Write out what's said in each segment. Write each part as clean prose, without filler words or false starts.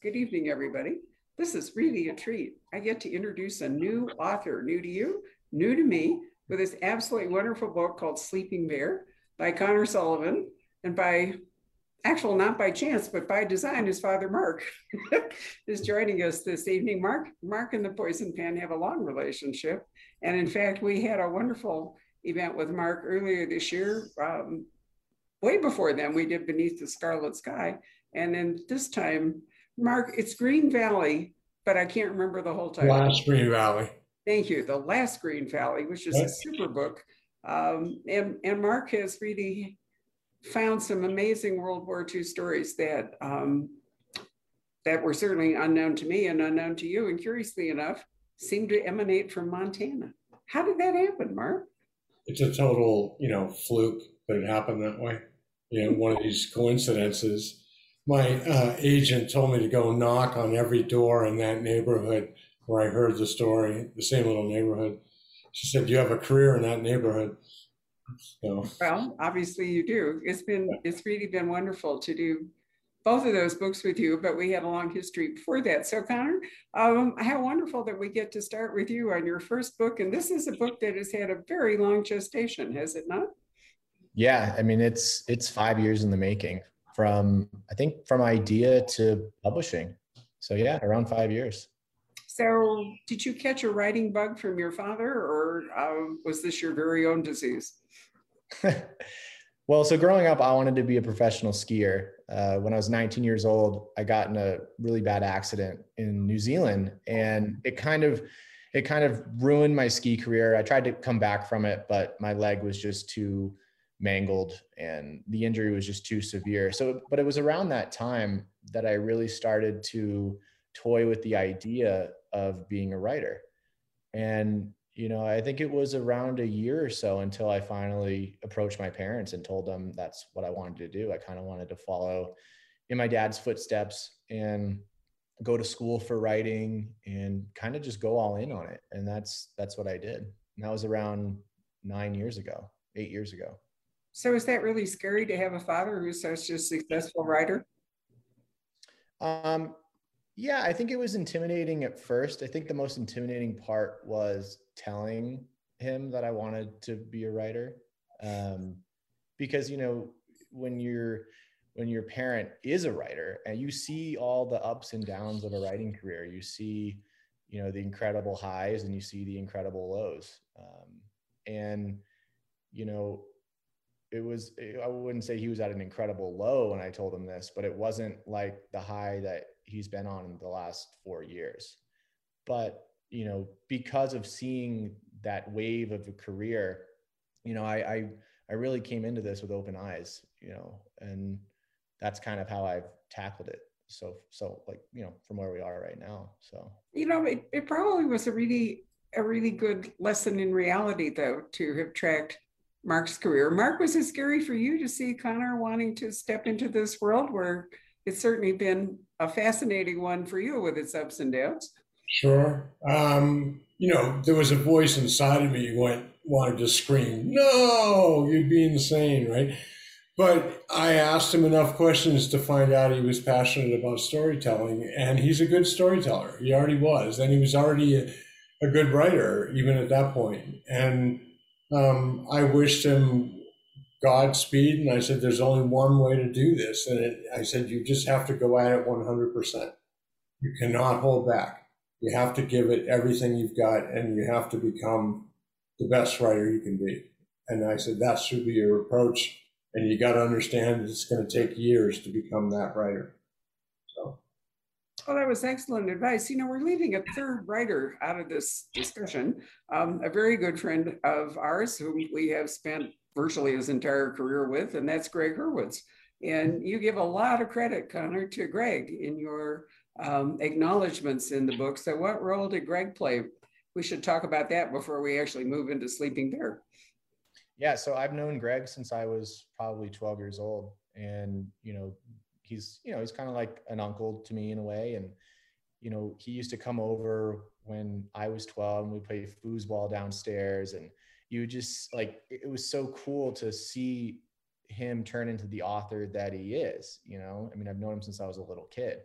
Good evening, everybody. This is really a treat. I get to introduce a new author, new to you, new to me, with this absolutely wonderful book called Sleeping Bear by Connor Sullivan, and not by chance, but by design, his father, Mark, is joining us this evening. Mark and the Poison Pen have a long relationship. And in fact, we had a wonderful event with Mark earlier this year. Way before then, we did Beneath the Scarlet Sky. And then this time, Mark, it's Green Valley, but I can't remember the whole title. Last Green Valley. Thank you. The Last Green Valley, which is a super book. And Mark has really found some amazing World War II stories that were certainly unknown to me and unknown to you, and curiously enough, seem to emanate from Montana. How did that happen, Mark? It's a total, fluke that it happened that way. One of these coincidences. My agent told me to go knock on every door in that neighborhood where I heard the story, the same little neighborhood. She said, "Do you have a career in that neighborhood?" So, Well, obviously you do. It's really been wonderful to do both of those books with you, but we had a long history before that. So Connor, how wonderful that we get to start with you on your first book. And this is a book that has had a very long gestation, has it not? Yeah, I mean, it's 5 years in the making from idea to publishing. So yeah, around 5 years. So did you catch a writing bug from your father, or was this your very own disease? Well, so growing up, I wanted to be a professional skier. When I was 19 years old, I got in a really bad accident in New Zealand, and it kind of ruined my ski career. I tried to come back from it, but my leg was just too mangled and the injury was just too severe. But it was around that time that I really started to toy with the idea of being a writer. And, I think it was around a year or so until I finally approached my parents and told them that's what I wanted to do. I kind of wanted to follow in my dad's footsteps and go to school for writing and kind of just go all in on it. And that's what I did. And that was around 8 years ago. So is that really scary to have a father who's such a successful writer? Yeah, I think it was intimidating at first. I think the most intimidating part was telling him that I wanted to be a writer. Because, when your parent is a writer and you see all the ups and downs of a writing career, you see, the incredible highs and you see the incredible lows. And, I wouldn't say he was at an incredible low when I told him this, but it wasn't like the high that he's been on in the last 4 years. But, because of seeing that wave of a career, I really came into this with open eyes, and that's kind of how I've tackled it. So from where we are right now. So, it probably was a really good lesson in reality, though, to have tracked Mark's career. Mark, was it scary for you to see Connor wanting to step into this world where it's certainly been a fascinating one for you with its ups and downs? sure. There was a voice inside of me wanted to scream, "No, you'd be insane," right? But I asked him enough questions to find out he was passionate about storytelling, and he's a good storyteller. He already was, and he was already a good writer even at that point. And I wished him Godspeed, and I said, "There's only one way to do this," and I said, "You just have to go at it 100%. You cannot hold back. You have to give it everything you've got, and you have to become the best writer you can be." And I said, that should be your approach. And you got to understand it's going to take years to become that writer. So, well, that was excellent advice. We're leaving a third writer out of this discussion, a very good friend of ours whom we have spent virtually his entire career with, and that's Greg Hurwitz. And you give a lot of credit, Connor, to Greg in your acknowledgments in the book. So what role did Greg play? We should talk about that before we actually move into Sleeping Bear. Yeah, so I've known Greg since I was probably 12 years old. And, he's kind of like an uncle to me in a way. And, he used to come over when I was 12 and we played foosball downstairs. And you just it was so cool to see him turn into the author that he is, I mean, I've known him since I was a little kid.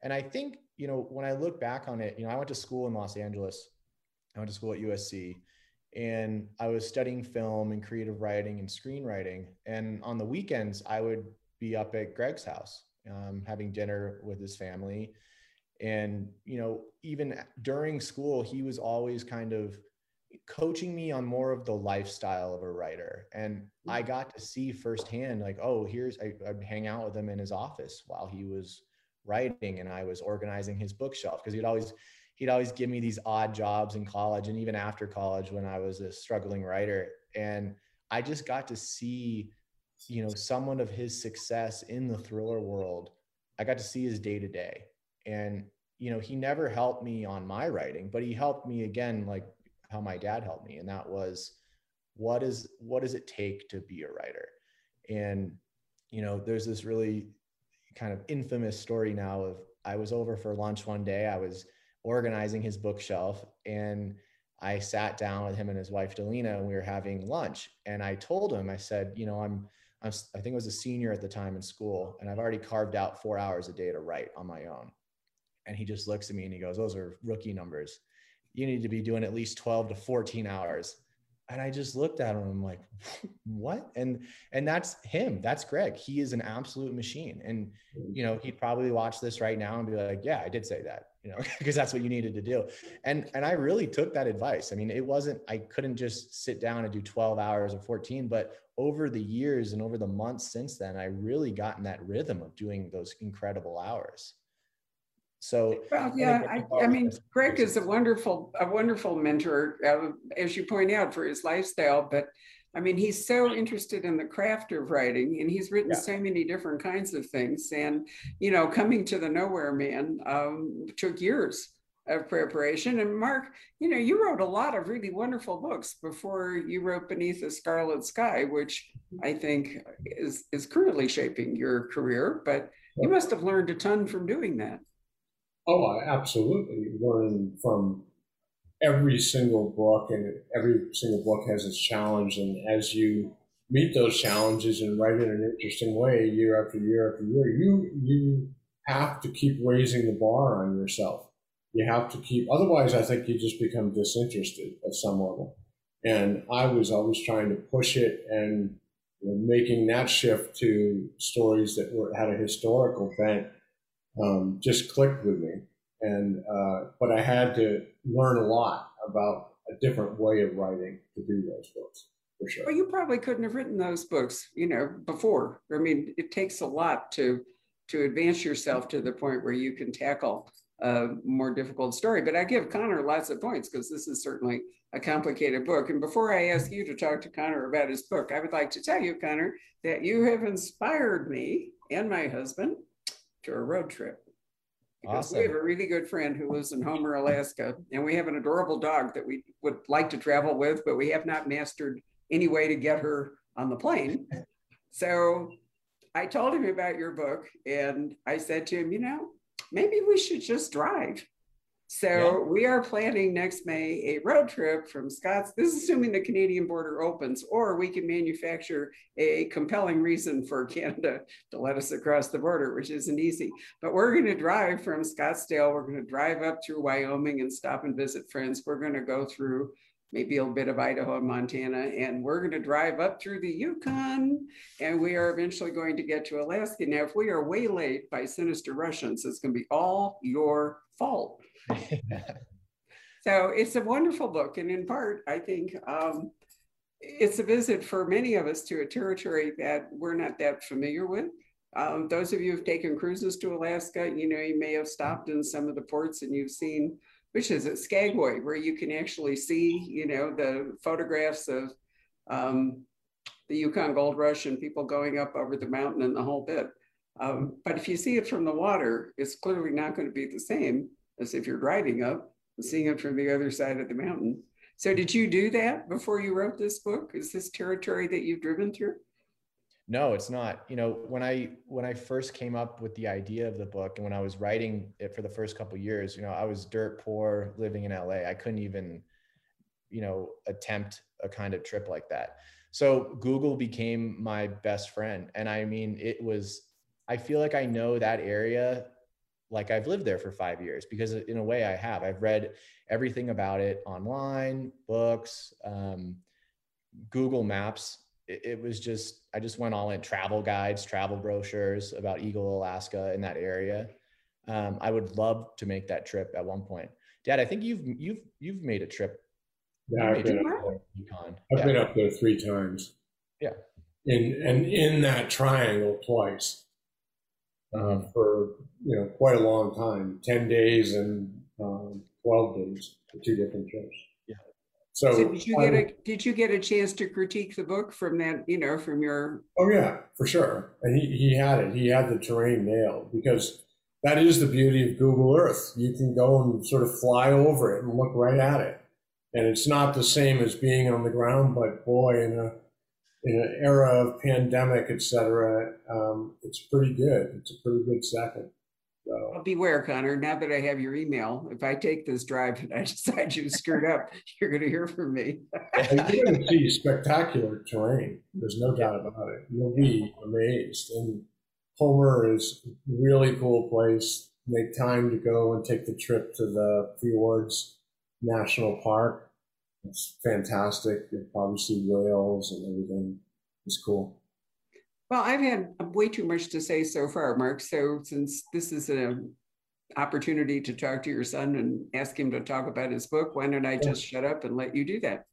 And I think, when I look back on it, I went to school in Los Angeles. I went to school at USC, and I was studying film and creative writing and screenwriting. And on the weekends, I would be up at Greg's house, having dinner with his family. And, even during school, he was always kind of coaching me on more of the lifestyle of a writer. And I got to see firsthand, like, oh, I'd hang out with him in his office while he was writing, and I was organizing his bookshelf, because he'd always give me these odd jobs in college and even after college when I was a struggling writer. And I just got to see, someone of his success in the thriller world. I got to see his day to day. And, he never helped me on my writing, but he helped me again, like how my dad helped me. And that was, what does it take to be a writer? And, there's this really kind of infamous story now of, I was over for lunch one day. I was organizing his bookshelf, and I sat down with him and his wife, Delina, and we were having lunch. And I told him, I said, I think I was a senior at the time in school, and I've already carved out 4 hours a day to write on my own. And he just looks at me and he goes, those are rookie numbers. You need to be doing at least 12 to 14 hours. And I just looked at him and I'm like, what? And that's him. That's Greg. He is an absolute machine. And, he'd probably watch this right now and be like, yeah, I did say that, because that's what you needed to do. And I really took that advice. I mean, I couldn't just sit down and do 12 hours or 14, but over the years and over the months since then, I really got in that rhythm of doing those incredible hours. So, well, yeah, I mean, Greg is a wonderful mentor, as you point out, for his lifestyle. But I mean, he's so interested in the craft of writing, and he's written so many different kinds of things. And, coming to The Nowhere Man took years of preparation. And Mark, you wrote a lot of really wonderful books before you wrote Beneath the Scarlet Sky, which I think is currently shaping your career. But you must have learned a ton from doing that. Oh, I absolutely learn from every single book, and every single book has its challenge. And as you meet those challenges and write in an interesting way year after year after year, you have to keep raising the bar on yourself. You have to keep, otherwise I think you just become disinterested at some level. And I was always trying to push it, and making that shift to stories that had a historical bent just clicked with me. And but I had to learn a lot about a different way of writing to do those books, for sure. Well, you probably couldn't have written those books, before. I mean, it takes a lot to advance yourself to the point where you can tackle a more difficult story. But I give Connor lots of points, because this is certainly a complicated book. And before I ask you to talk to Connor about his book, I would like to tell you, Connor, that you have inspired me and my husband to a road trip. Because awesome. We have a really good friend who lives in Homer, Alaska, and we have an adorable dog that we would like to travel with, but we have not mastered any way to get her on the plane. So I told him about your book, and I said to him, maybe we should just drive. So we are planning next May a road trip from Scotts. This is assuming the Canadian border opens, or we can manufacture a compelling reason for Canada to let us across the border, which isn't easy. But we're going to drive from Scottsdale. We're going to drive up through Wyoming and stop and visit friends. We're going to go through maybe a bit of Idaho and Montana, and we're going to drive up through the Yukon, and we are eventually going to get to Alaska. Now, if we are way late by sinister Russians, it's going to be all your fault. So it's a wonderful book. And in part, I think it's a visit for many of us to a territory that we're not that familiar with. Those of you who've taken cruises to Alaska, you may have stopped in some of the ports and you've seen, which is at Skagway, where you can actually see, the photographs of the Yukon Gold Rush and people going up over the mountain and the whole bit. But if you see it from the water, it's clearly not going to be the same as if you're driving up and seeing it from the other side of the mountain. So did you do that before you wrote this book? Is this territory that you've driven through? No, it's not. When I first came up with the idea of the book, and when I was writing it for the first couple of years, I was dirt poor living in LA. I couldn't even, attempt a kind of trip like that. So Google became my best friend. And I mean, I feel like I know that area like I've lived there for 5 years, because in a way I have. I've read everything about it online, books, Google Maps. It was just, I just went all in: travel guides, travel brochures about Eagle, Alaska, in that area. I would love to make that trip at one point. Dad, I think you've made a trip. Yeah, You I've made a been trip up there. to Yukon. I've Yeah. been up there 3 times. Yeah. In that triangle twice, for quite a long time, 10 days and 12 days for 2 different trips. Yeah. So So did you get a chance to critique the book from that, from your? oh yeah, for sure. And he had it. He had the terrain nailed, because that is the beauty of Google Earth. You can go and sort of fly over it and look right at it. And it's not the same as being on the ground, but boy, in an era of pandemic, et cetera, it's pretty good. It's a pretty good second. So, Well, beware, Connor. Now that I have your email, if I take this drive and I decide you screwed up, you're going to hear from me. you're going to see spectacular terrain. There's no doubt about it. You'll be amazed. And Homer is a really cool place. Make time to go and take the trip to the Fjords National Park. It's fantastic. You'll probably see whales and everything. It's cool. Well, I've had way too much to say so far, Mark. So since this is an opportunity to talk to your son and ask him to talk about his book, why don't I just shut up and let you do that?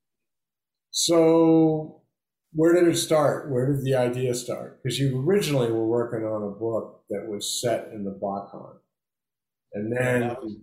So where did it start? Where did the idea start? Because you originally were working on a book that was set in the Bacan. And then,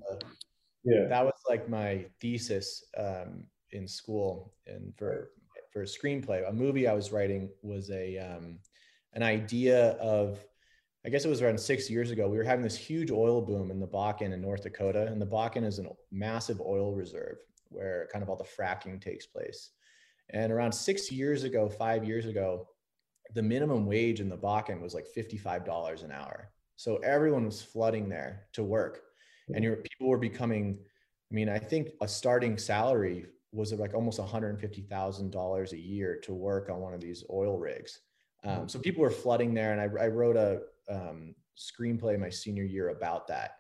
that was like my thesis in school, and for a screenplay. A movie I was writing was an idea of, I guess it was around 6 years ago. We were having this huge oil boom in the Bakken in North Dakota, and the Bakken is a massive oil reserve where kind of all the fracking takes place. And around 6 years ago, 5 years ago, the minimum wage in the Bakken was like $55 an hour. So everyone was flooding there to work, and people were becoming, I mean, I think a starting salary was like almost $150,000 a year to work on one of these oil rigs. So people were flooding there, and I wrote a screenplay my senior year about that.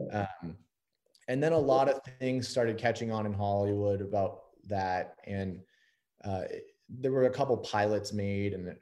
And then a lot of things started catching on in Hollywood about that, and there were a couple pilots made, and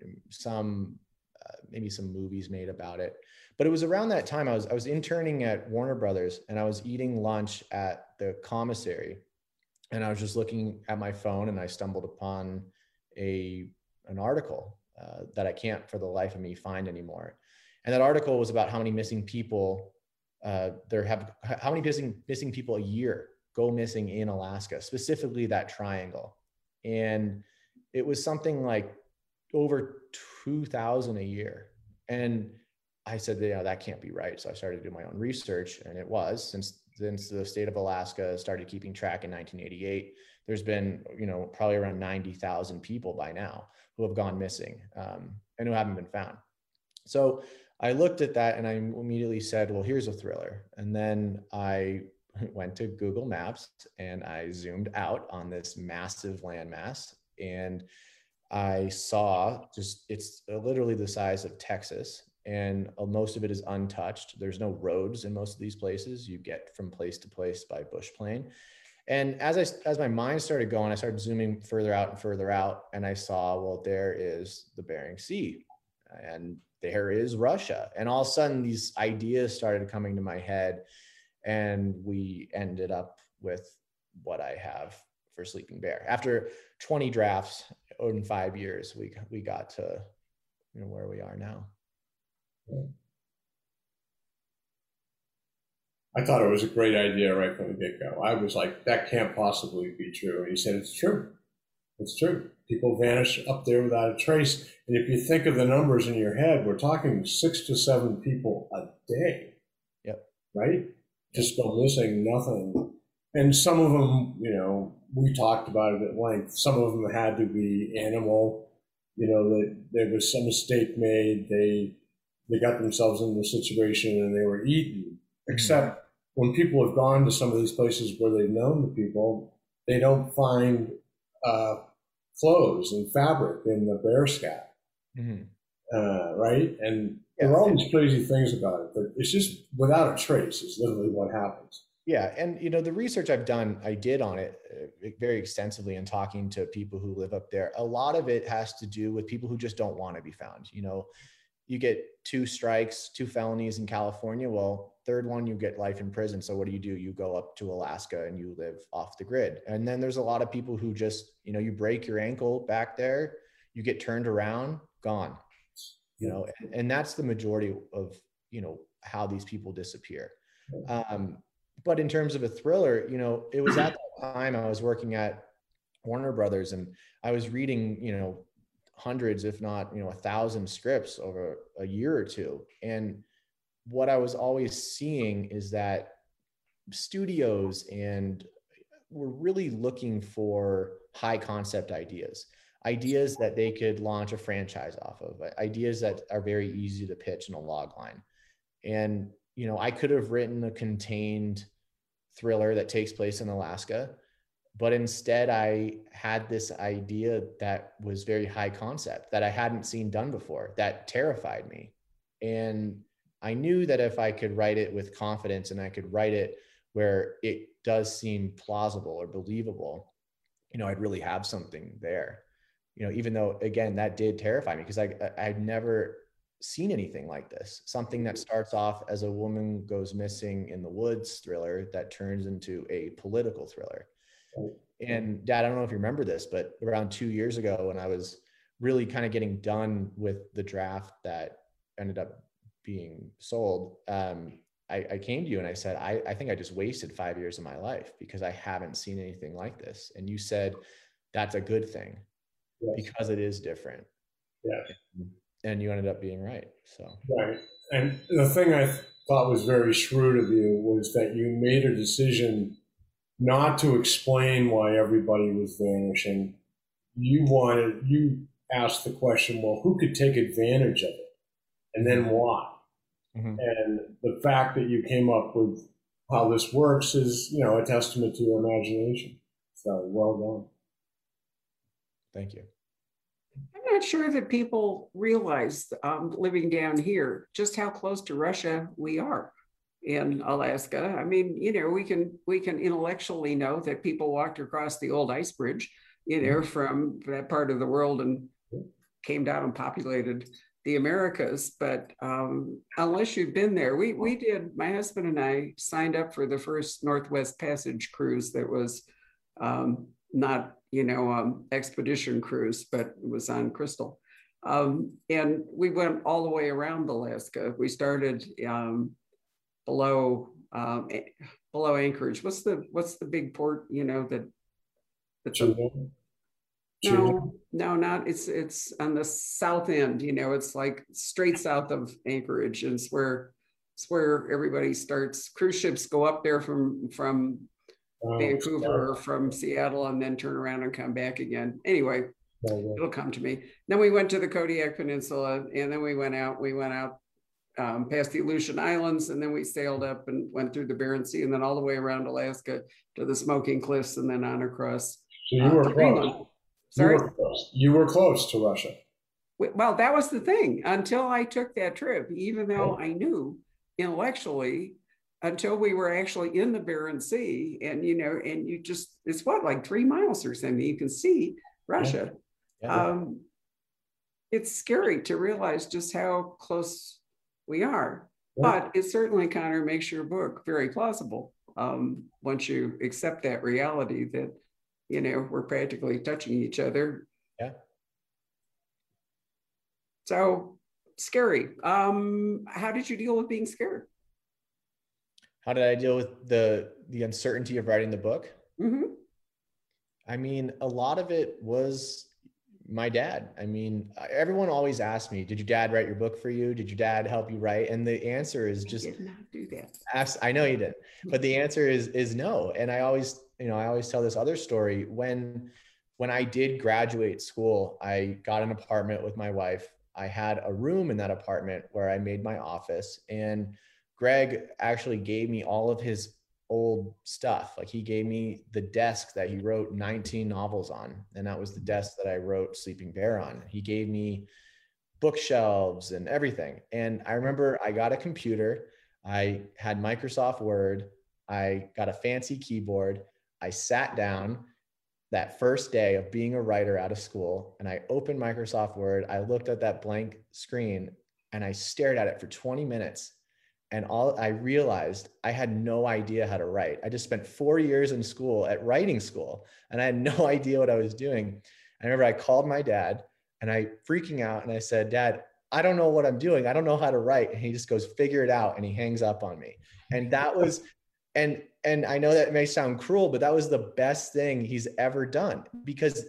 maybe some movies made about it. But it was around that time I was interning at Warner Brothers, and I was eating lunch at the commissary, and I was just looking at my phone, and I stumbled upon an article that I can't for the life of me find anymore. And that article was about how many missing people how many missing people a year go missing in Alaska, specifically that triangle. And it was something like over 2,000 a year. And I said, that can't be right. So I started to do my own research, and it was, since the state of Alaska started keeping track in 1988, there's been, probably around 90,000 people by now who have gone missing, and who haven't been found. So I looked at that, and I immediately said, well, here's a thriller. And then I went to Google Maps, and I zoomed out on this massive landmass, and I saw it's literally the size of Texas, and most of it is untouched. There's no roads in most of these places. You get from place to place by bush plane. And as my mind started going, I started zooming further out, and I saw, well, there is the Bering Sea, and there is Russia. And all of a sudden, these ideas started coming to my head, and we ended up with what I have for Sleeping Bear. After 20 drafts in 5 years, we got to where we are now. I thought it was a great idea right from the get-go. I was like, that can't possibly be true. And he said, it's true. It's true. People vanish up there without a trace. And if you think of the numbers in your head, we're talking 6 to 7 people a day. Yep. Right? Just go missing, nothing. And some of them, we talked about it at length. Some of them had to be animal, that there was some mistake made. They got themselves into a situation and they were eaten. Except when people have gone to some of these places where they've known the people, they don't find clothes and fabric in the bear scat, right? And There Yeah. are all these crazy things about it, but it's just without a trace is literally what happens. Yeah, and the research I did on it very extensively in talking to people who live up there. A lot of it has to do with people who just don't want to be found. You get 2 strikes, 2 felonies in California. Well, third one, you get life in prison. So what do? You go up to Alaska and you live off the grid. And then there's a lot of people who just, you break your ankle back there, you get turned around, gone. And that's the majority of, how these people disappear. But in terms of a thriller, it was at that time I was working at Warner Brothers, and I was reading, hundreds, if not, 1,000 scripts over a year or two. And what I was always seeing is that studios and were really looking for high concept ideas that they could launch a franchise off of, ideas that are very easy to pitch in a log line. And, I could have written a contained thriller that takes place in Alaska, but instead I had this idea that was very high concept that I hadn't seen done before, that terrified me. And I knew that if I could write it with confidence and I could write it where it does seem plausible or believable, I'd really have something there. Even though, again, that did terrify me because I'd never seen anything like this. Something that starts off as a woman goes missing in the woods thriller that turns into a political thriller. And Dad, I don't know if you remember this, but around 2 years ago, when I was really kind of getting done with the draft that ended up being sold, I came to you and I said, I think I just wasted 5 years of my life because I haven't seen anything like this. And you said, that's a good thing. Yes. Because it is different. Yes. And you ended up being right. So right. And the thing I thought was very shrewd of you was that you made a decision not to explain why everybody was vanishing. You asked the question, well, who could take advantage of it? And then why? Mm-hmm. And the fact that you came up with how this works is, a testament to your imagination. So well done. Thank you. I'm not sure that people realize, living down here, just how close to Russia we are in Alaska. I mean, we can intellectually know that people walked across the old ice bridge, from that part of the world and came down and populated the Americas. But unless you've been there, we did, my husband and I signed up for the first Northwest Passage cruise that was not, expedition cruise, but it was on Crystal. And we went all the way around Alaska. We started below Anchorage. What's the big port, No, not it's on the south end, it's like straight south of Anchorage. And it's where everybody starts. Cruise ships go up there from Vancouver or from Seattle and then turn around and come back again. Anyway, it'll come to me. Then we went to the Kodiak Peninsula, and then we went out past the Aleutian Islands, and then we sailed up and went through the Bering Sea, and then all the way around Alaska to the Smoking Cliffs, and then on across. So you were close. Sorry? You were close to Russia. Well, that was the thing. Until I took that trip, even though I knew intellectually, until we were actually in the Bering Sea, and and it's like 3 miles or something. You can see Russia. Yeah. It's scary to realize just how close we are, but it certainly, Connor, makes your book very plausible once you accept that reality that we're practically touching each other. Yeah. So scary. How did you deal with being scared? How did I deal with the uncertainty of writing the book? Mm-hmm. I mean, a lot of it was my dad. I mean, everyone always asks me, did your dad write your book for you? Did your dad help you write? And the answer is just, I did not do that. I know you didn't, but the answer is no. And I always tell this other story. When I did graduate school, I got an apartment with my wife. I had a room in that apartment where I made my office, and Greg actually gave me all of his old stuff. Like, he gave me the desk that he wrote 19 novels on. And that was the desk that I wrote Sleeping Bear on. He gave me bookshelves and everything. And I remember I got a computer, I had Microsoft Word, I got a fancy keyboard, I sat down that first day of being a writer out of school, and I opened Microsoft Word, I looked at that blank screen and I stared at it for 20 minutes. And all I realized, I had no idea how to write. I just spent 4 years in school at writing school, and I had no idea what I was doing. I remember I called my dad and I freaking out and I said, Dad, I don't know what I'm doing. I don't know how to write. And he just goes, figure it out. And he hangs up on me. And that was, and I know that may sound cruel, but that was the best thing he's ever done, because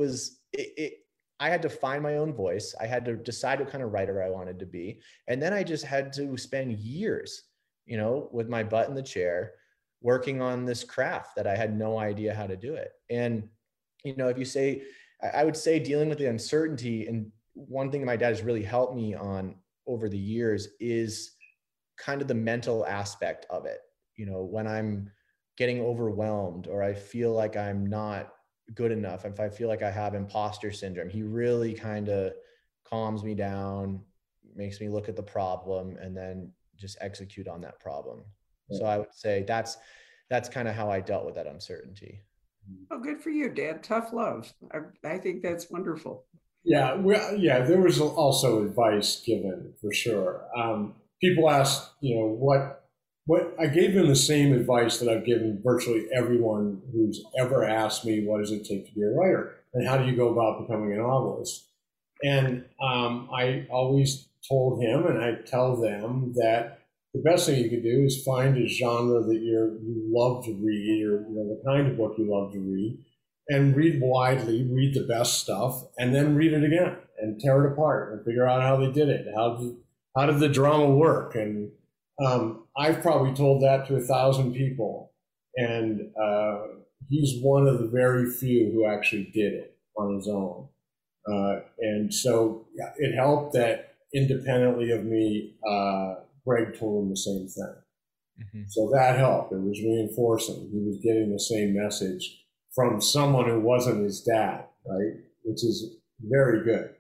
I had to find my own voice. I had to decide what kind of writer I wanted to be. And then I just had to spend years, with my butt in the chair, working on this craft that I had no idea how to do it. And, if you say, I would say dealing with the uncertainty, and one thing my dad has really helped me on over the years is kind of the mental aspect of it. When I'm getting overwhelmed or I feel like I'm not good enough, if I feel like I have imposter syndrome, he really kind of calms me down, makes me look at the problem, and then just execute on that problem. Yeah. So I would say that's kind of how I dealt with that uncertainty. Oh, good for you, Dad. Tough love. I think that's wonderful. Yeah, well, yeah. There was also advice given for sure. People asked, what I gave them the same advice that I've given virtually everyone who's ever asked me, what does it take to be a writer? And how do you go about becoming a novelist? And I always told him, and I tell them, that the best thing you could do is find a genre that you love to read, or the kind of book you love to read, and read widely, read the best stuff, and then read it again and tear it apart and figure out how they did it. How did the drama work? And I've probably told that to 1,000 people, and he's one of the very few who actually did it on his own. And so it helped that independently of me, Greg told him the same thing. Mm-hmm. So that helped. It was reinforcing. He was getting the same message from someone who wasn't his dad, right? Which is very good.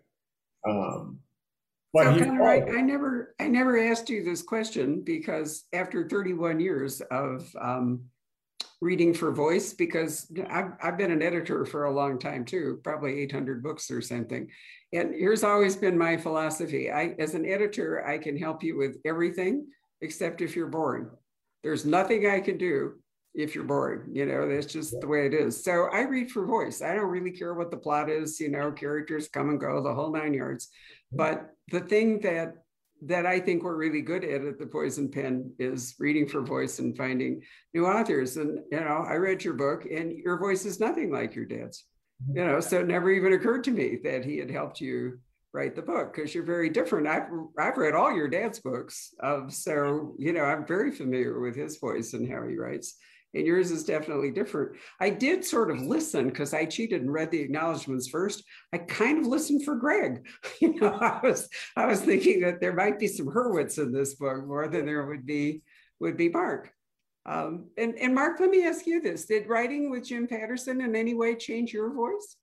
But so I never asked you this question, because after 31 years of reading for voice, because I've been an editor for a long time too, probably 800 books or something. And here's always been my philosophy. As an editor, I can help you with everything except if you're boring. There's nothing I can do if you're boring, that's just the way it is. So I read for voice. I don't really care what the plot is, characters come and go, the whole 9 yards. But the thing that I think we're really good at the Poison Pen is reading for voice and finding new authors. And, I read your book, and your voice is nothing like your dad's, so it never even occurred to me that he had helped you write the book, because you're very different. I've read all your dad's books. So, I'm very familiar with his voice and how he writes. And yours is definitely different. I did sort of listen, because I cheated and read the acknowledgments first. I kind of listened for Greg. I was thinking that there might be some Hurwitz in this book more than there would be Mark. And Mark, let me ask you this: did writing with Jim Patterson in any way change your voice?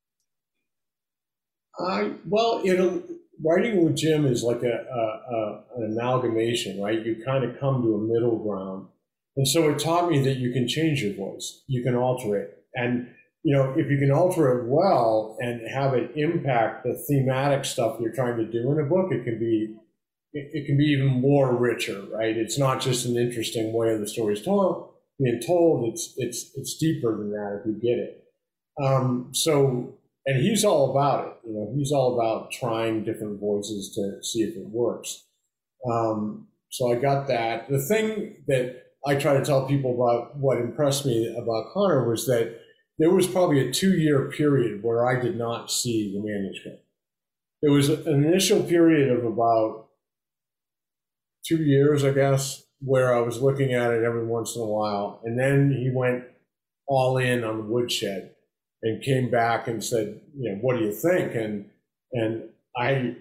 Writing with Jim is like an amalgamation, right? You kind of come to a middle ground. And so it taught me that you can change your voice, you can alter it. And, if you can alter it well and have it impact the thematic stuff you're trying to do in a book, it can be even more richer, right? It's not just an interesting way the story's being told. It's deeper than that if you get it. And he's all about it. He's all about trying different voices to see if it works. So I got that. The thing that I try to tell people about what impressed me about Connor was that there was probably a 2-year period where I did not see the manuscript. There was an initial period of about 2 years, I guess, where I was looking at it every once in a while. And then he went all in on the woodshed and came back and said, what do you think? And I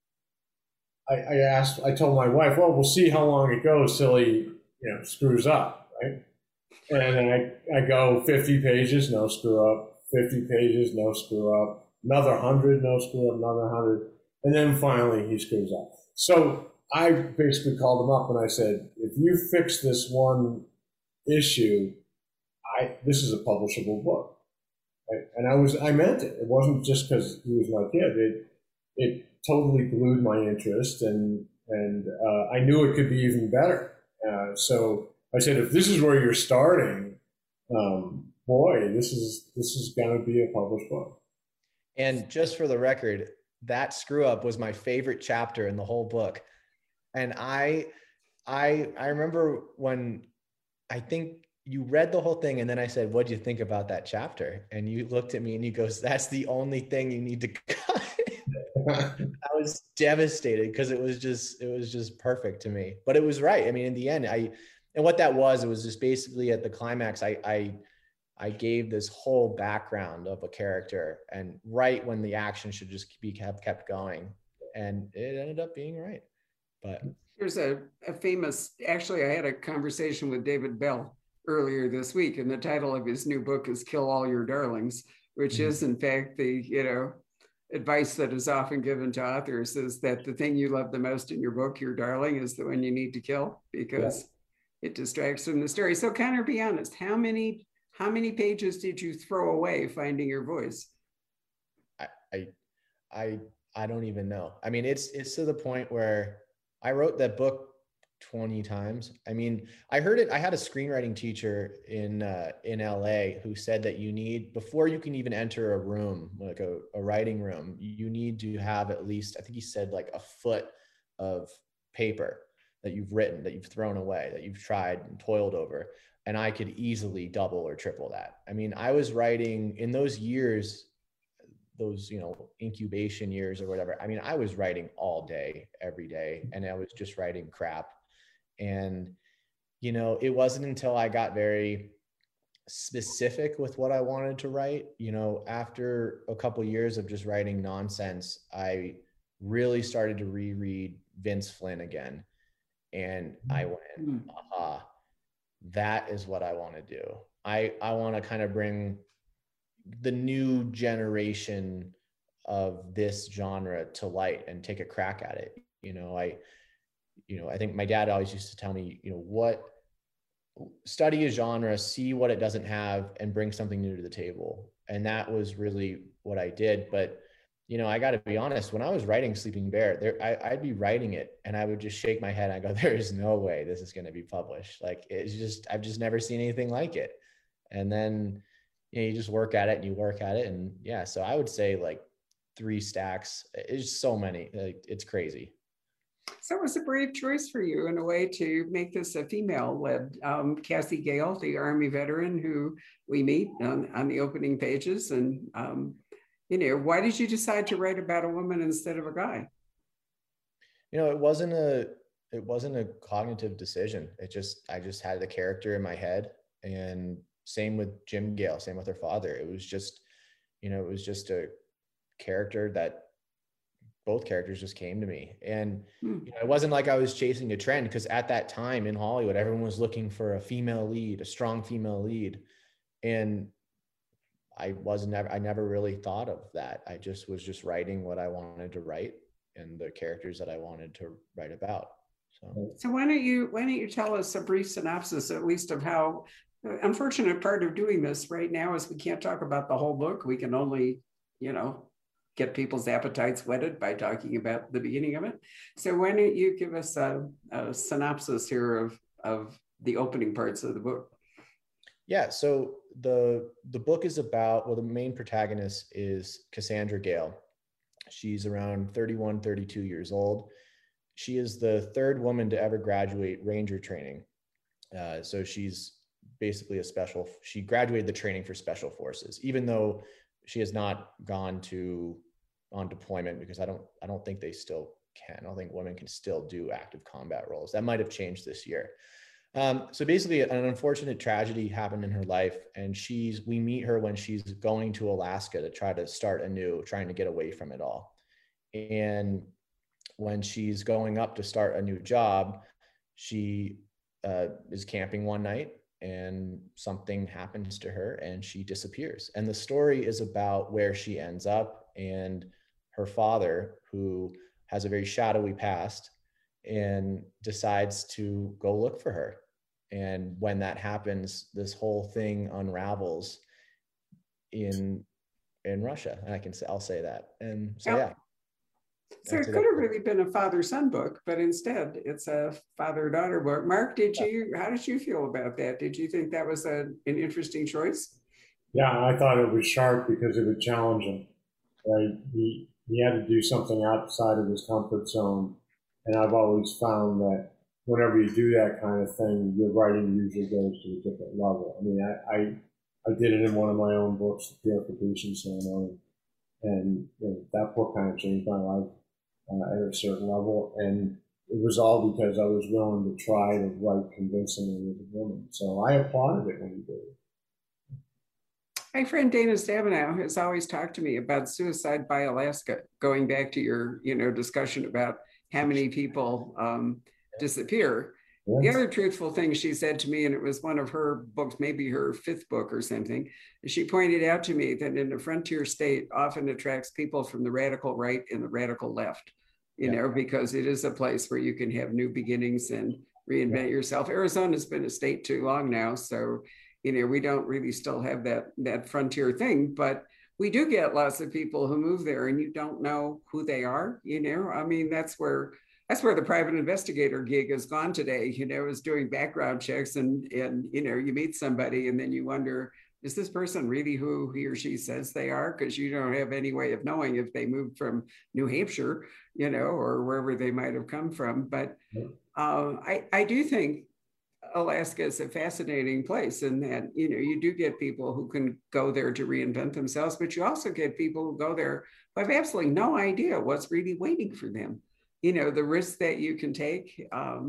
told my wife, well, we'll see how long it goes till he screws up, right? And then I go 50 pages, no screw up, 50 pages, no screw up, another 100, no screw up, another 100. And then finally he screws up. So I basically called him up and I said, if you fix this one issue, this is a publishable book. And I meant it. It wasn't just because he was my kid. It totally glued my interest, and I knew it could be even better. So I said, if this is where you're starting, boy, this is going to be a published book. And just for the record, that screw up was my favorite chapter in the whole book. And I remember when I think you read the whole thing, and then I said, what do you think about that chapter? And you looked at me and you goes, that's the only thing you need to cut. I was devastated because it was just perfect to me. But it was right. I mean, in the end, and what that was, it was just basically at the climax, I gave this whole background of a character, and right when the action should just be kept going, and it ended up being right. But there's a famous, actually, I had a conversation with David Bell earlier this week, and the title of his new book is Kill All Your Darlings, which is in fact the, advice that is often given to authors, is that the thing you love the most in your book, your darling, is the one you need to kill because it distracts from the story. So Connor, be honest, how many pages did you throw away finding your voice? I don't even know. I mean, it's to the point where I wrote that book 20 times. I mean, I heard it. I had a screenwriting teacher in LA who said that you need, before you can even enter a room, like a writing room, you need to have at least, I think he said, like a foot of paper that you've written, that you've thrown away, that you've tried and toiled over. And I could easily double or triple that. I mean, I was writing in those years, those, incubation years or whatever. I mean, I was writing all day, every day, and I was just writing crap. And, it wasn't until I got very specific with what I wanted to write, after a couple of years of just writing nonsense, I really started to reread Vince Flynn again. And I went, aha, that is what I want to do. I want to kind of bring the new generation of this genre to light and take a crack at it. I think my dad always used to tell me, study a genre, see what it doesn't have, and bring something new to the table. And that was really what I did. But, I got to be honest, when I was writing Sleeping Bear, I'd be writing it and I would just shake my head and I go, there is no way this is going to be published. Like, I've just never seen anything like it. And then, you just work at it and you work at it. And yeah, so I would say like 3 stacks. It's so many, like, it's crazy. So it was a brave choice for you in a way to make this a female-led. Cassie Gale, the Army veteran who we meet on the opening pages. And, why did you decide to write about a woman instead of a guy? It wasn't a cognitive decision. I just had the character in my head, and same with Jim Gale, same with her father. It was just a character that both characters just came to me. And it wasn't like I was chasing a trend, because at that time in Hollywood, everyone was looking for a female lead, a strong female lead. And I never really thought of that. I was writing what I wanted to write and the characters that I wanted to write about. So why don't you tell us a brief synopsis, at least, of how, unfortunate part of doing this right now is we can't talk about the whole book. We can only, get people's appetites whetted by talking about the beginning of it. So why don't you give us a synopsis here of the opening parts of the book? Yeah, so the book is about, the main protagonist is Cassandra Gale. She's around 31, 32 years old. She is the 3rd woman to ever graduate Ranger training. So she's basically she graduated the training for special forces, even though she has not gone on deployment, because I don't think they still can. I don't think women can still do active combat roles. That might have changed this year. So basically an unfortunate tragedy happened in her life, and we meet her when she's going to Alaska to try to start anew, trying to get away from it all. And when she's going up to start a new job, she is camping one night and something happens to her and she disappears. And the story is about where she ends up and her father, who has a very shadowy past, and decides to go look for her. And when that happens, this whole thing unravels in Russia. And I'll say that. And so, Yep. yeah. So it could have really been a father-son book, but instead it's a father-daughter book. Mark, how did you feel about that? Did you think that was an interesting choice? Yeah, I thought it was sharp because it would challenge him. Right? He had to do something outside of his comfort zone, and I've always found that whenever you do that kind of thing, your writing usually goes to a different level. I mean, I did it in one of my own books, The Purification Ceremony, and that book kind of changed my life at a certain level, and it was all because I was willing to try to write convincingly with a woman. So I applauded it when he did it. My friend Dana Stabenow has always talked to me about Suicide by Alaska, going back to your, discussion about how many people disappear. Yeah. The other truthful thing she said to me, and it was one of her books, maybe her fifth book or something, she pointed out to me that in a frontier state often attracts people from the radical right and the radical left, because it is a place where you can have new beginnings and reinvent yourself. Arizona's been a state too long now, so we don't really still have that frontier thing, but we do get lots of people who move there and you don't know who they are. I mean, that's where the private investigator gig has gone today, is doing background checks and you meet somebody and then you wonder, is this person really who he or she says they are? Because you don't have any way of knowing if they moved from New Hampshire, or wherever they might have come from. But I do think Alaska is a fascinating place in that, you do get people who can go there to reinvent themselves, but you also get people who go there who have absolutely no idea what's really waiting for them. The risk that you can take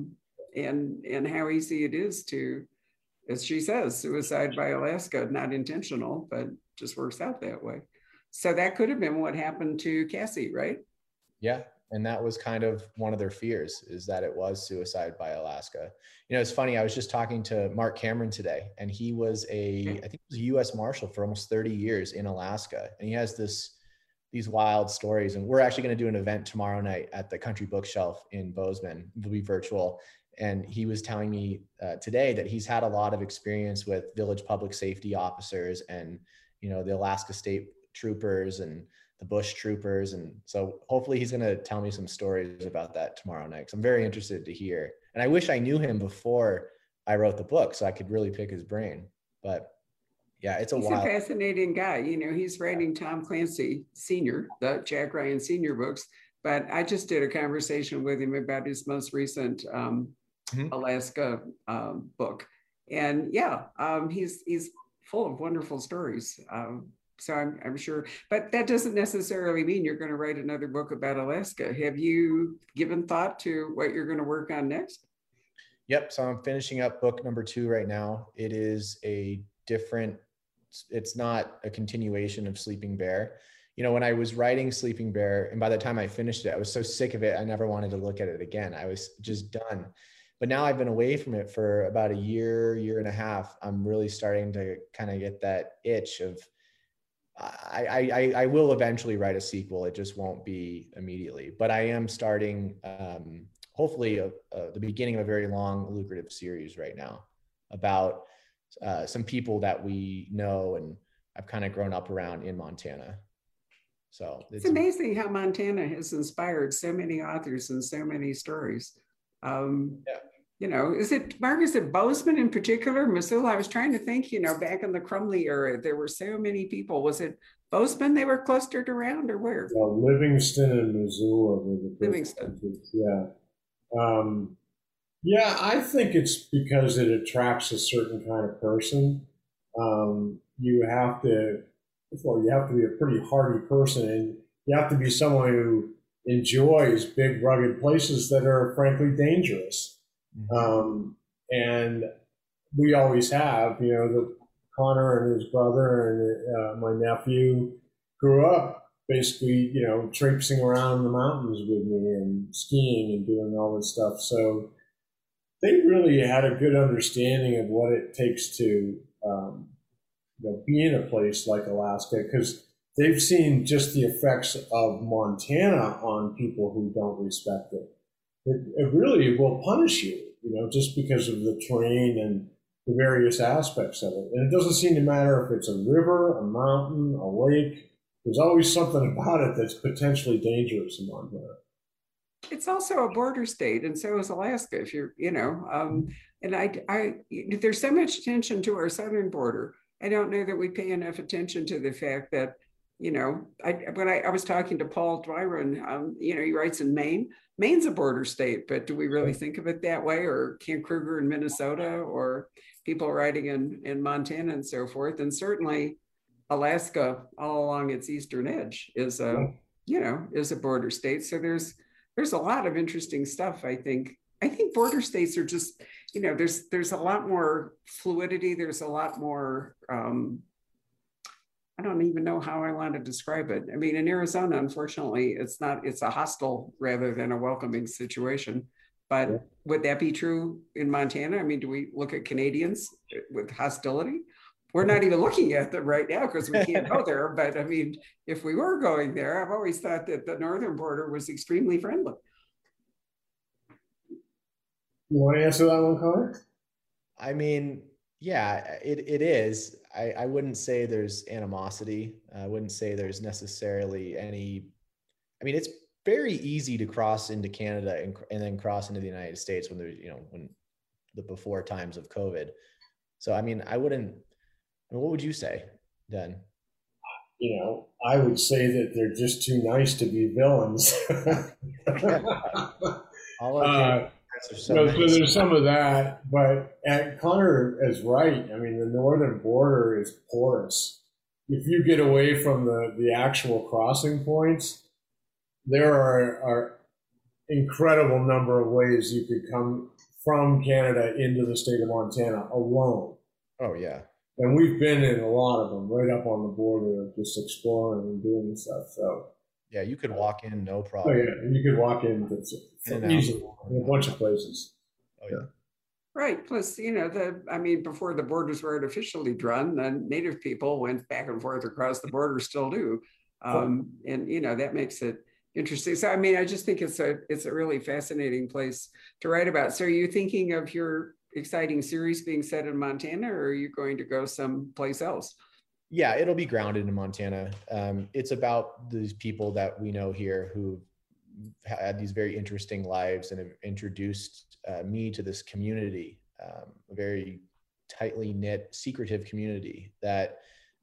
and how easy it is to, as she says, suicide by Alaska, not intentional, but just works out that way. So that could have been what happened to Cassie, right? Yeah. And that was kind of one of their fears, is that it was suicide by Alaska. It's funny. I was just talking to Mark Cameron today, and he was I think he was a U.S. Marshal for almost 30 years in Alaska. And he has these wild stories. And we're actually going to do an event tomorrow night at the Country Bookshelf in Bozeman. It'll be virtual. And he was telling me today that he's had a lot of experience with village public safety officers and, the Alaska State Troopers and the Bush Troopers. And so hopefully he's going to tell me some stories about that tomorrow night, because I'm very interested to hear. And I wish I knew him before I wrote the book so I could really pick his brain. But yeah, he's a fascinating guy. He's writing Tom Clancy Sr., the Jack Ryan Sr. books. But I just did a conversation with him about his most recent Alaska book. And he's full of wonderful stories. So I'm sure, but that doesn't necessarily mean you're going to write another book about Alaska. Have you given thought to what you're going to work on next? Yep. So I'm finishing up book number 2 right now. It is it's not a continuation of Sleeping Bear. When I was writing Sleeping Bear, and by the time I finished it, I was so sick of it, I never wanted to look at it again. I was just done. But now I've been away from it for about a year and a half. I'm really starting to kind of get that itch of, I will eventually write a sequel. It just won't be immediately, but I am starting, hopefully the beginning of a very long, lucrative series right now about some people that we know and I've kind of grown up around in Montana. So it's amazing how Montana has inspired so many authors and so many stories. Is it Bozeman in particular? Missoula? I was trying to think, back in the Crumley era, there were so many people. Was it Bozeman they were clustered around, or where? Well, Livingston and Missoula were the Livingston. Yeah, I think it's because it attracts a certain kind of person. You have to be a pretty hardy person, and you have to be someone who enjoys big, rugged places that are frankly dangerous. And we always have, Connor and his brother and my nephew grew up basically, traipsing around in the mountains with me and skiing and doing all this stuff. So they really had a good understanding of what it takes to, be in a place like Alaska, because they've seen just the effects of Montana on people who don't respect it. It really will punish you, just because of the terrain and the various aspects of it. And it doesn't seem to matter if it's a river, a mountain, a lake. There's always something about it that's potentially dangerous in Montana. It's also a border state, and so is Alaska. If you're, and there's so much attention to our southern border. I don't know that we pay enough attention to the fact that, when I was talking to Paul Dwyron, he writes in Maine. Maine's a border state, but do we really think of it that way? Or Kent Kruger in Minnesota, or people writing in Montana and so forth? And certainly Alaska, all along its eastern edge, is a border state. So there's a lot of interesting stuff. I think border states are just, there's a lot more fluidity. There's a lot more, I don't even know how I want to describe it. I mean, in Arizona, unfortunately, it's a hostile rather than a welcoming situation. But would that be true in Montana? I mean, do we look at Canadians with hostility? We're not even looking at them right now because we can't go there. But I mean, if we were going there, I've always thought that the northern border was extremely friendly. You want to answer that one, Connor? I mean, yeah, it is. I wouldn't say there's animosity. I wouldn't say there's necessarily any. I mean, it's very easy to cross into Canada and then cross into the United States when there's, when the before times of COVID. So, I mean, I wouldn't. What would you say, then? I would say that they're just too nice to be villains. So there's some of that, but Connor is right. I mean, the northern border is porous. If you get away from the actual crossing points, there are incredible number of ways you could come from Canada into the state of Montana alone. Oh, yeah. And we've been in a lot of them, right up on the border, just exploring and doing stuff. So yeah, you could walk in, no problem. Oh yeah, and you could walk in easily in a bunch of places. Oh yeah. Right. Plus, before the borders were artificially drawn, the native people went back and forth across the border, still do, and that makes it interesting. So, I mean, I just think it's a really fascinating place to write about. So, are you thinking of your exciting series being set in Montana, or are you going to go someplace else? Yeah, it'll be grounded in Montana. It's about these people that we know here who had these very interesting lives and have introduced me to this community, a very tightly knit, secretive community that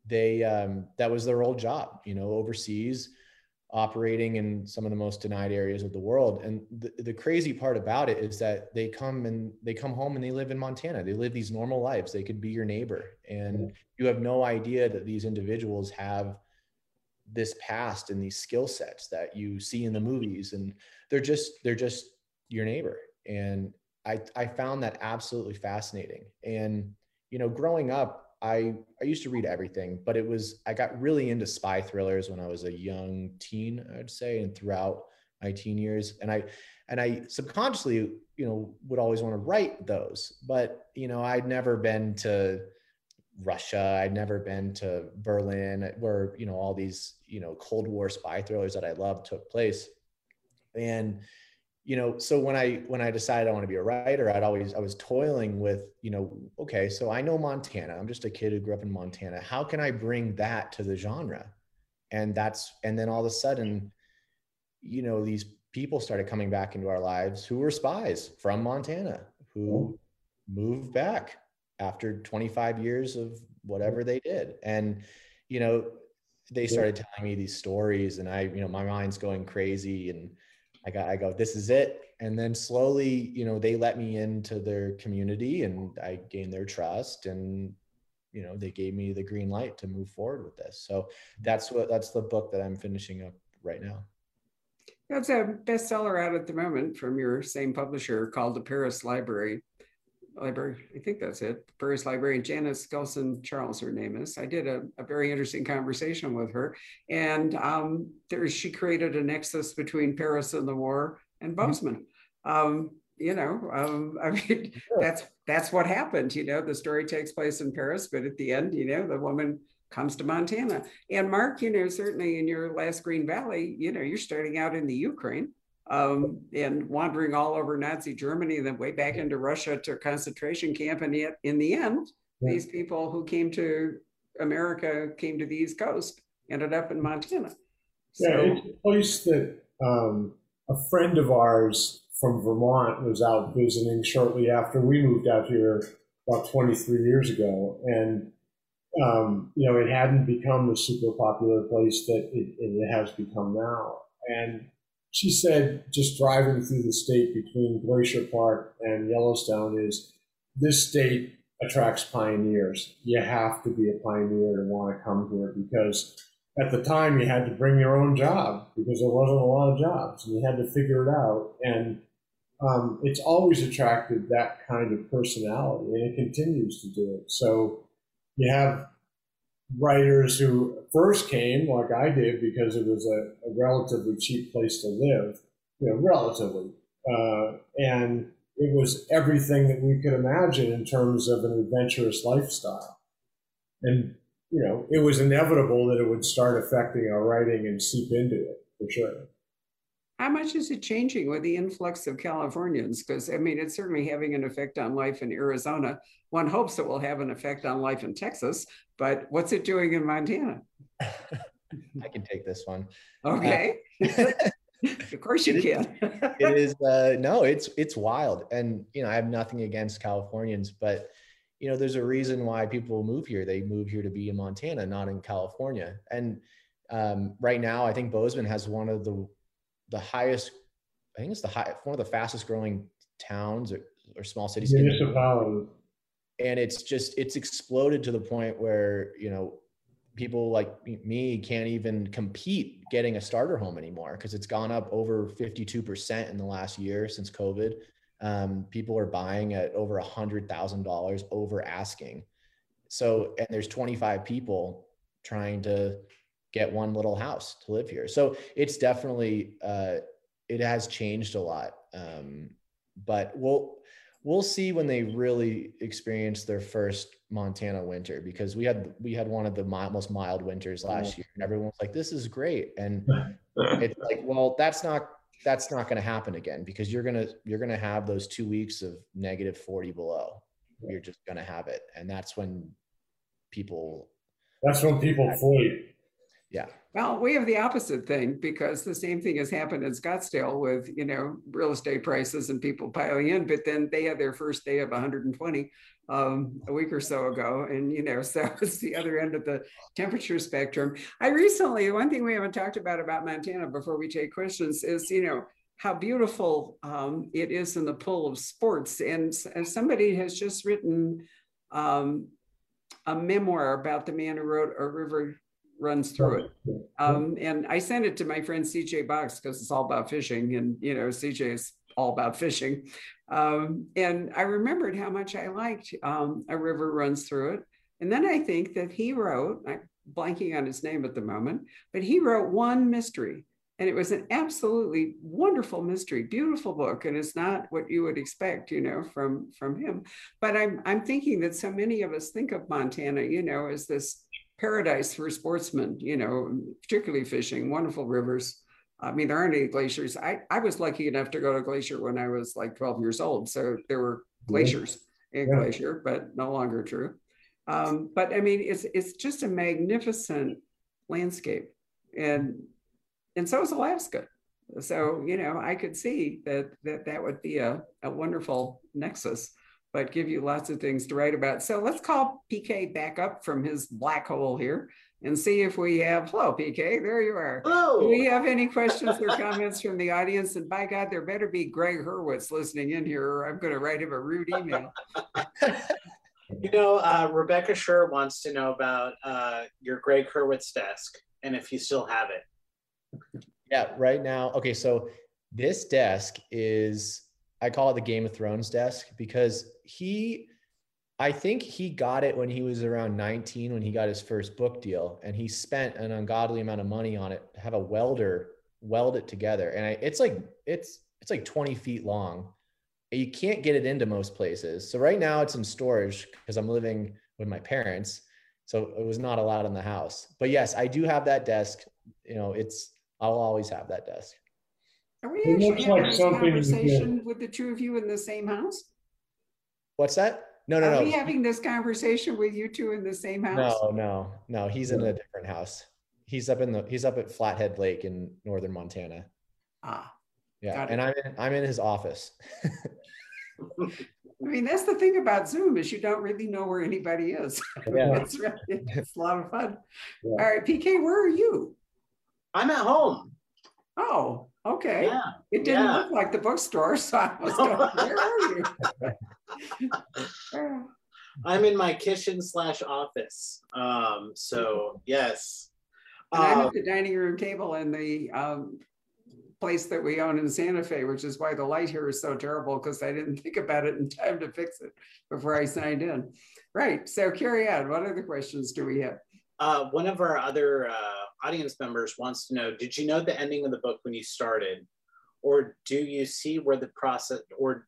that was their old job, overseas, operating in some of the most denied areas of the world. And the crazy part about it is that they come home and they live in Montana. They live these normal lives. They could be your neighbor, and you have no idea that these individuals have this past and these skill sets that you see in the movies, and they're just your neighbor. And I found that absolutely fascinating. And growing up, I used to read everything, but I got really into spy thrillers when I was a young teen, I'd say, and throughout my teen years. And I subconsciously, would always want to write those, but, I'd never been to Russia. I'd never been to Berlin, where, all these, Cold War spy thrillers that I loved took place. And so when I decided I want to be a writer, I was toiling with, okay, so I know Montana. I'm just a kid who grew up in Montana. How can I bring that to the genre? And then all of a sudden, these people started coming back into our lives who were spies from Montana, who moved back after 25 years of whatever they did. And, they started telling me these stories, and my mind's going crazy, and I go, this is it. And then slowly, they let me into their community, and I gained their trust, and, they gave me the green light to move forward with this. So that's the book that I'm finishing up right now. That's a bestseller out at the moment from your same publisher, called The Paris Library. I think that's it. Paris Library. Janice Gelson Charles, her name is. I did a very interesting conversation with her, and she created a nexus between Paris and the war and Bozeman. That's what happened. The story takes place in Paris, but at the end, the woman comes to Montana. And Mark, certainly in your last Green Valley, you're starting out in the Ukraine, and wandering all over Nazi Germany, and then way back into Russia to a concentration camp. And yet in the end, these people who came to America, came to the East Coast, ended up in Montana. So, yeah, it's a place that a friend of ours from Vermont was out visiting shortly after we moved out here about 23 years ago. And, it hadn't become the super popular place that it has become now. And she said, just driving through the state between Glacier Park and Yellowstone, is this state attracts pioneers. You have to be a pioneer to want to come here, because at the time you had to bring your own job because there wasn't a lot of jobs and you had to figure it out. And it's always attracted that kind of personality, and it continues to do it. So you have writers who first came, like I did, because it was a relatively cheap place to live, relatively. And it was everything that we could imagine in terms of an adventurous lifestyle. And, it was inevitable that it would start affecting our writing and seep into it, for sure. How much is it changing with the influx of Californians? Because, it's certainly having an effect on life in Arizona. One hopes it will have an effect on life in Texas, but what's it doing in Montana? I can take this one. Okay. Of course you can. It is, no, it's wild. And, I have nothing against Californians, but, there's a reason why people move here. They move here to be in Montana, not in California. And right now, I think Bozeman has one of the highest, I think it's one of the fastest growing towns or small cities. Municipality. And it's exploded to the point where, people like me can't even compete getting a starter home anymore because it's gone up over 52% in the last year since COVID. People are buying at over $100,000 over asking. So, and there's 25 people trying to get one little house to live here. So it's definitely, it has changed a lot. But we'll see when they really experience their first Montana winter, because we had one of the most mild winters last year, and everyone was like, this is great. And it's like, well, that's not going to happen again, because you're going to have those 2 weeks of -40 below. You're just going to have it. And that's when people flee. Yeah. Well, we have the opposite thing, because the same thing has happened in Scottsdale with, real estate prices and people piling in, but then they had their first day of 120 a week or so ago. And, so it's the other end of the temperature spectrum. One thing we haven't talked about Montana before we take questions is, how beautiful it is in the pull of sports. And somebody has just written a memoir about the man who wrote A River Runs Through It. And I sent it to my friend CJ Box, because it's all about fishing, and CJ is all about fishing. And I remembered how much I liked A River Runs Through It. And then I think that he wrote, I'm blanking on his name at the moment, but he wrote one mystery. And it was an absolutely wonderful mystery, beautiful book. And it's not what you would expect, from him. But I'm thinking that so many of us think of Montana, as this paradise for sportsmen, particularly fishing, wonderful rivers. There aren't any glaciers. I was lucky enough to go to Glacier when I was like 12 years old. So there were glaciers in Glacier, but no longer true. But it's just a magnificent landscape. And so is Alaska. So, I could see that would be a wonderful nexus, but give you lots of things to write about. So let's call PK back up from his black hole here and see if we have, hello, PK, there you are. Hello. Do we have any questions or comments from the audience? And by God, there better be Greg Hurwitz listening in here, or I'm going to write him a rude email. Rebecca Scher wants to know about your Greg Hurwitz desk and if you still have it. Yeah, right now. Okay, so this desk is, I call it the Game of Thrones desk, because I think he got it when he was around 19, when he got his first book deal, and he spent an ungodly amount of money on it to have a welder weld it together. And it's like 20 feet long. You can't get it into most places. So right now it's in storage because I'm living with my parents. So it was not allowed in the house. But yes, I do have that desk. You know, I'll always have that desk. Are we It actually looks having like this something you conversation with the two of you in the same house? What's that? No, Are no, we no. having this conversation with you two in the same house? No. He's in a different house. He's up at Flathead Lake in northern Montana. Ah, Yeah, got and it. I'm in his office. I mean, that's the thing about Zoom is you don't really know where anybody is. Yeah. It's a lot of fun. Yeah. All right, PK, where are you? I'm at home. Oh, okay. Yeah. It didn't Yeah. look like the bookstore, so I was going, where are you? I'm in my kitchen/office. So yes. And I'm at the dining room table in the place that we own in Santa Fe, which is why the light here is so terrible, because I didn't think about it in time to fix it before I signed in. Right, so carry on. What other questions do we have? One of our other audience members wants to know, did you know the ending of the book when you started? Or do you see where the process,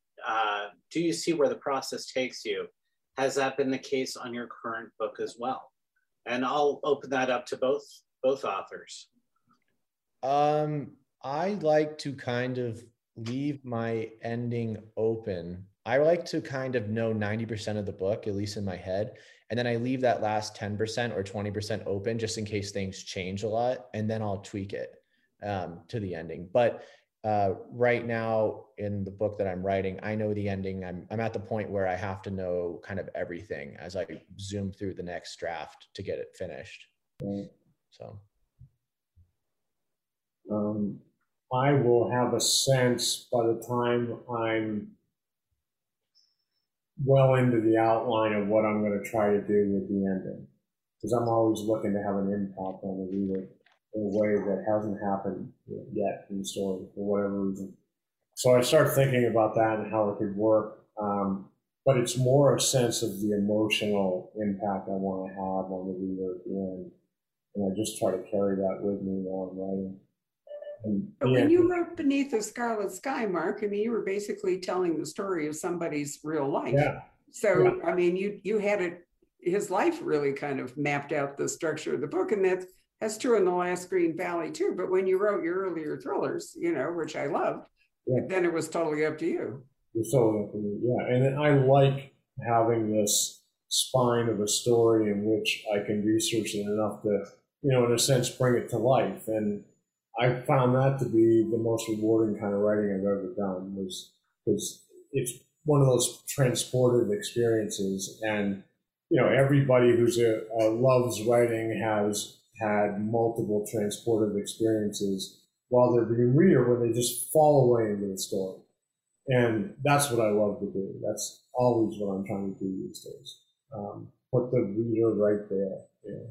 takes you? Has that been the case on your current book as well? And I'll open that up to both authors. I like to kind of leave my ending open. I like to kind of know 90% of the book, at least in my head. And then I leave that last 10% or 20% open just in case things change a lot. And then I'll tweak it to the ending. But right now in the book that I'm writing, I know the ending. I'm at the point where I have to know kind of everything as I zoom through the next draft to get it finished. So. I will have a sense by the time I'm well into the outline of what I'm going to try to do with the ending, because I'm always looking to have an impact on the reader in a way that hasn't happened yet in the story for whatever reason. So I start thinking about that and how it could work, but it's more a sense of the emotional impact I want to have on the reader at the end, and I just try to carry that with me while I'm writing. But when you wrote Beneath the Scarlet Sky, Mark, I mean, you were basically telling the story of somebody's real life. Yeah. So, Yeah. I mean, you had his life really kind of mapped out the structure of the book. And that's true in The Last Green Valley too. But when you wrote your earlier thrillers, which I loved, then it was totally up to you. It's totally up to me, yeah. And I like having this spine of a story in which I can research it enough to, in a sense, bring it to life. And I found that to be the most rewarding kind of writing I've ever done, because it's one of those transportive experiences. And, everybody who's loves writing has had multiple transportive experiences while they're being reader, when they just fall away into the story. And that's what I love to do. That's always what I'm trying to do these days. Put the reader right there. Yeah.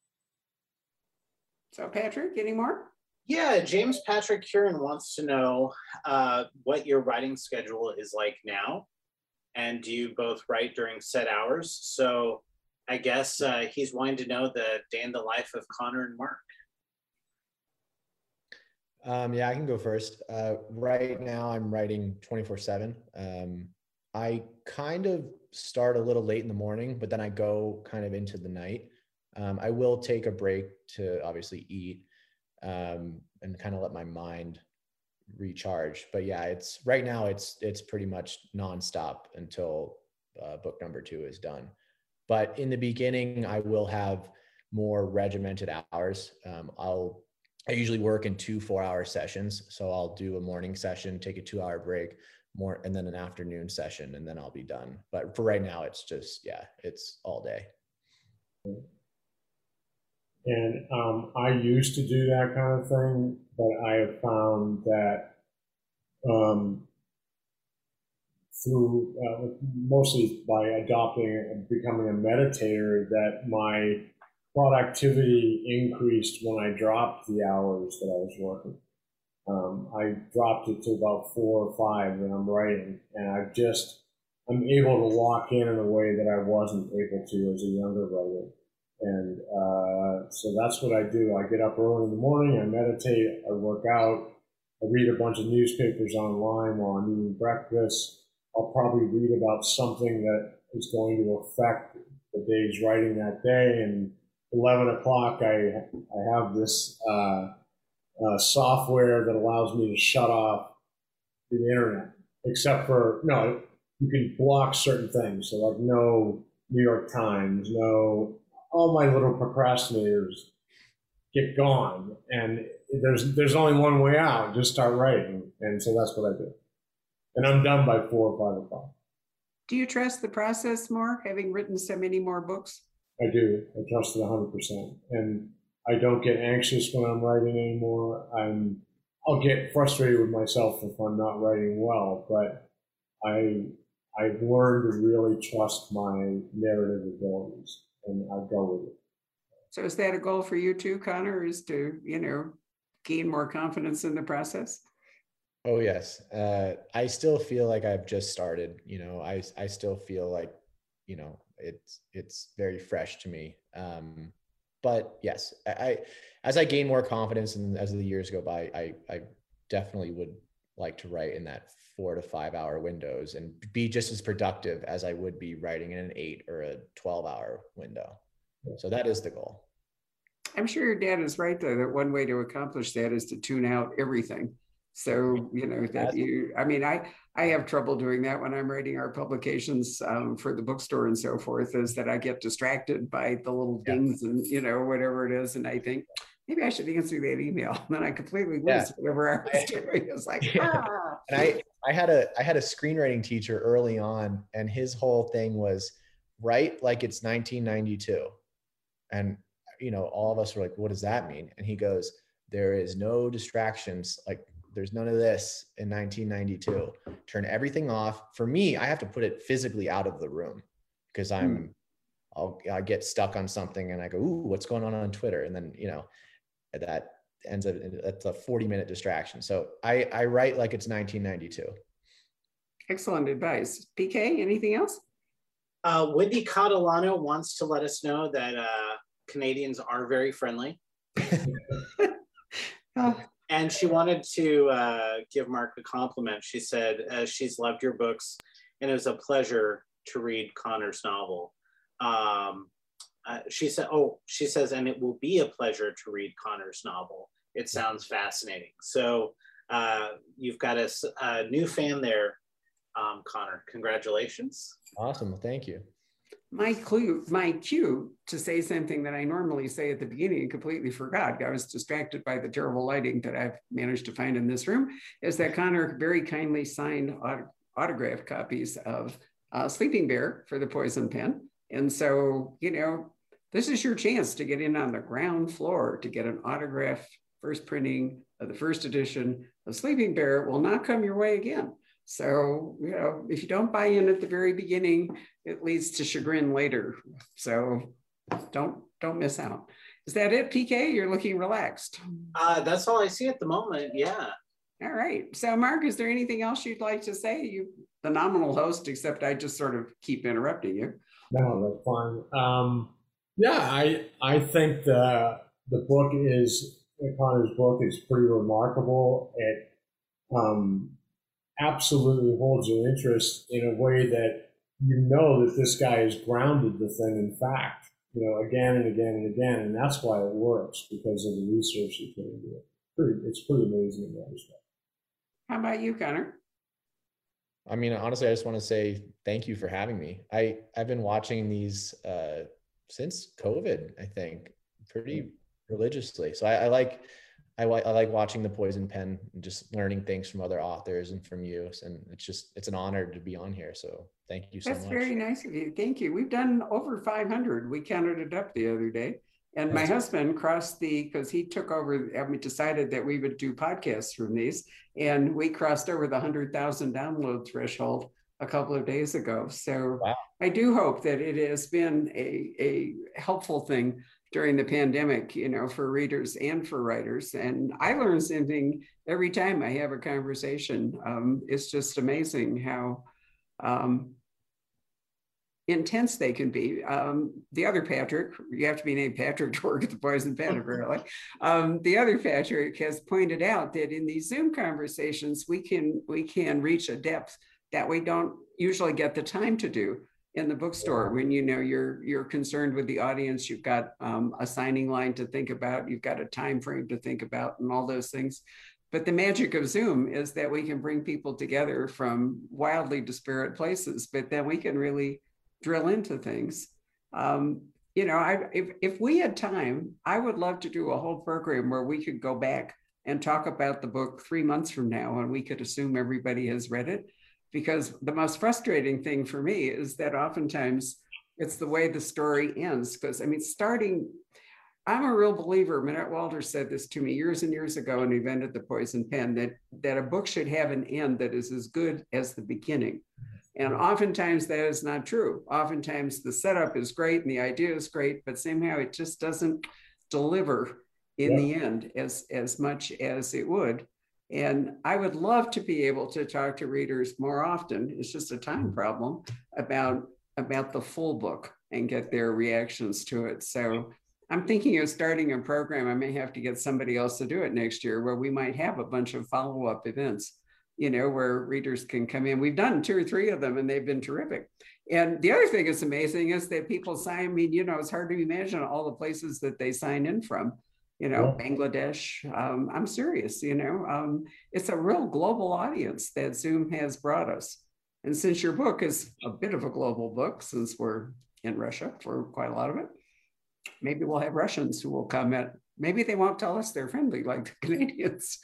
So Patrick, any more? Yeah, James Patrick Kieran wants to know what your writing schedule is like now, and do you both write during set hours? So I guess he's wanting to know the day in the life of Connor and Mark. Yeah, I can go first. Right now I'm writing 24/7. I kind of start a little late in the morning, but then I go kind of into the night. I will take a break to obviously eat and kind of let my mind recharge. But yeah, right now it's pretty much nonstop until book number 2 is done. But in the beginning, I will have more regimented hours. I usually work in 2 4-hour sessions. So I'll do a morning session, take a 2-hour break, and then an afternoon session, and then I'll be done. But for right now, it's just, it's all day. And I used to do that kind of thing, but I have found that through mostly by adopting and becoming a meditator, that my productivity increased when I dropped the hours that I was working. I dropped it to about 4 or 5 when I'm writing, and I'm able to lock in a way that I wasn't able to as a younger writer. And so that's what I do. I get up early in the morning, I meditate, I work out, I read a bunch of newspapers online while I'm eating breakfast. I'll probably read about something that is going to affect the day's writing that day. And 11 o'clock, I have this software that allows me to shut off the internet, except for, no, you can block certain things. So like no New York Times, no, all my little procrastinators get gone. And there's only one way out, just start writing. And so that's what I do. And I'm done by 4 or 5 o'clock. Do you trust the process more, having written so many more books? I do. I trust it 100%. And I don't get anxious when I'm writing anymore. I'll get frustrated with myself if I'm not writing well, but I've learned to really trust my narrative abilities, and I go with it. So is that a goal for you too, Connor, is to, gain more confidence in the process? Oh yes. I still feel like I've just started, I still feel like, it's very fresh to me. But yes, as I gain more confidence and as the years go by, I definitely would like to write in that 4 to 5 hour windows and be just as productive as I would be writing in an 8 or a 12-hour window. So that is the goal. I'm sure your dad is right, though, that one way to accomplish that is to tune out everything. So, I have trouble doing that when I'm writing our publications for the bookstore and so forth, is that I get distracted by the little dings and, whatever it is. And I think maybe I should answer that email. And then I completely lose whatever I was doing. It's like, And I had a screenwriting teacher early on, and his whole thing was write like it's 1992. And, all of us were like, what does that mean? And he goes, there is no distractions. Like, there's none of this in 1992. Turn everything off. For me, I have to put it physically out of the room because I get stuck on something and I go, ooh, what's going on Twitter? And then, that ends up, that's a 40-minute distraction. So I write like it's 1992. Excellent advice. PK, anything else? Whitney Catalano wants to let us know that Canadians are very friendly. And she wanted to give Mark a compliment. She said she's loved your books, and it was a pleasure to read Connor's novel. She says, and it will be a pleasure to read Connor's novel. It sounds fascinating. So you've got a new fan there, Connor. Congratulations. Awesome. Thank you. My cue to say something that I normally say at the beginning and completely forgot, I was distracted by the terrible lighting that I've managed to find in this room, is that Connor very kindly signed autographed copies of Sleeping Bear for the Poison Pen. And so, this is your chance to get in on the ground floor to get an autographed first printing of the first edition of Sleeping Bear. It will not come your way again. So, if you don't buy in at the very beginning, it leads to chagrin later. So don't miss out. Is that it, PK? You're looking relaxed. That's all I see at the moment. Yeah. All right. So Mark, is there anything else you'd like to say? You the nominal host, except I just sort of keep interrupting you. No, that's fine. I think the book Connor's book is pretty remarkable. It absolutely holds your interest in a way that that this guy has grounded the thing in fact, again and again and again, and that's why it works, because of the research he put into it. It's pretty amazing in that respect. How about you, Connor? I mean, honestly, I just want to say thank you for having me. I've been watching these since COVID, I think, pretty religiously. So I like watching The Poison Pen and just learning things from other authors and from you. And it's an honor to be on here. So thank you so much. That's very nice of you. Thank you. We've done over 500. We counted it up the other day. And my husband because he took over, we decided that we would do podcasts from these. And we crossed over the 100,000 download threshold a couple of days ago. So wow. I do hope that it has been a helpful thing during the pandemic, for readers and for writers. And I learn something every time I have a conversation. It's just amazing how intense they can be. The other Patrick, you have to be named Patrick to work at the Poison Pen, apparently. The other Patrick has pointed out that in these Zoom conversations, we can reach a depth that we don't usually get the time to do in the bookstore when you're concerned with the audience. You've got a signing line to think about, you've got a time frame to think about, and all those things. But the magic of Zoom is that we can bring people together from wildly disparate places, but then we can really drill into things. If we had time, I would love to do a whole program where we could go back and talk about the book 3 months from now, and we could assume everybody has read it. Because the most frustrating thing for me is that oftentimes it's the way the story ends. Because I'm a real believer. Minette Walters said this to me years and years ago when we invented the Poison Pen, that a book should have an end that is as good as the beginning. And oftentimes that is not true. Oftentimes the setup is great and the idea is great, but somehow it just doesn't deliver in the end as much as it would. And I would love to be able to talk to readers more often. It's just a time problem about the full book and get their reactions to it. So I'm thinking of starting a program. I may have to get somebody else to do it next year, where we might have a bunch of follow-up events, where readers can come in. We've done 2 or 3 of them and they've been terrific. And the other thing that's amazing is that people sign, it's hard to imagine all the places that they sign in from. Bangladesh. I'm serious, it's a real global audience that Zoom has brought us. And since your book is a bit of a global book, since we're in Russia for quite a lot of it, maybe we'll have Russians who will comment. Maybe they won't tell us they're friendly like the Canadians.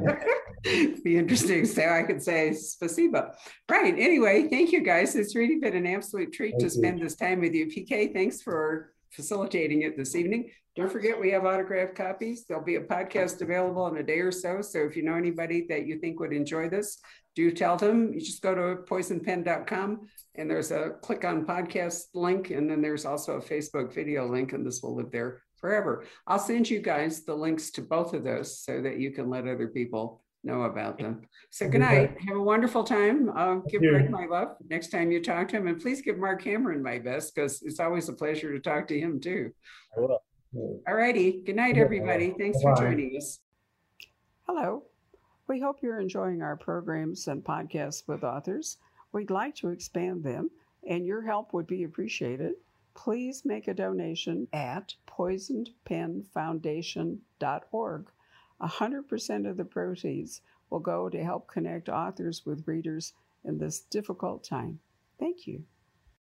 It'd be interesting. So I could say spasiba. Right. Anyway, thank you guys. It's really been an absolute treat to spend this time with you. PK, thanks for facilitating it this evening. Don't forget, we have autographed copies. There'll be a podcast available in a day or so. So if you know anybody that you think would enjoy this, do tell them. You just go to poisonpen.com and there's a click on podcast link. And then there's also a Facebook video link, and this will live there forever. I'll send you guys the links to both of those so that you can let other people know about them. So good night. Have a wonderful time. Give Greg my love next time you talk to him. And please give Mark Cameron my best, because it's always a pleasure to talk to him too. I will. All righty. Good night, everybody. Thanks for joining us. Hello. We hope you're enjoying our programs and podcasts with authors. We'd like to expand them, and your help would be appreciated. Please make a donation at poisonedpenfoundation.org. 100% of the proceeds will go to help connect authors with readers in this difficult time. Thank you.